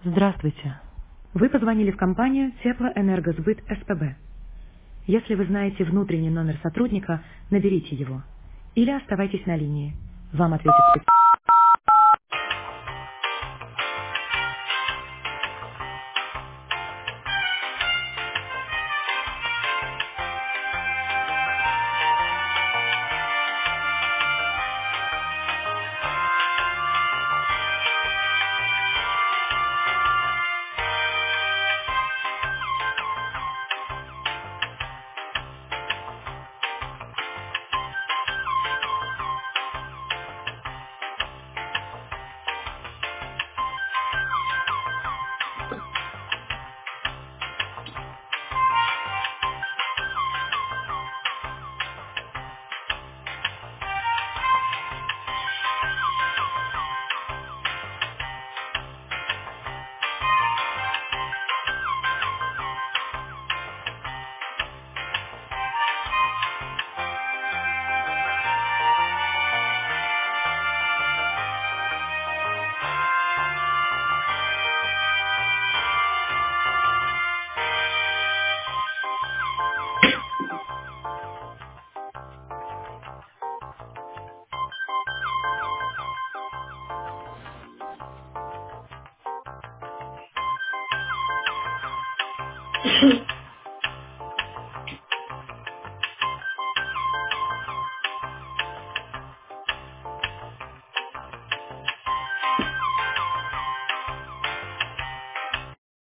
Здравствуйте. Вы позвонили в компанию Теплоэнергосбыт СПБ. Если вы знаете внутренний номер сотрудника, наберите его. Или оставайтесь на линии. Вам ответит специалист.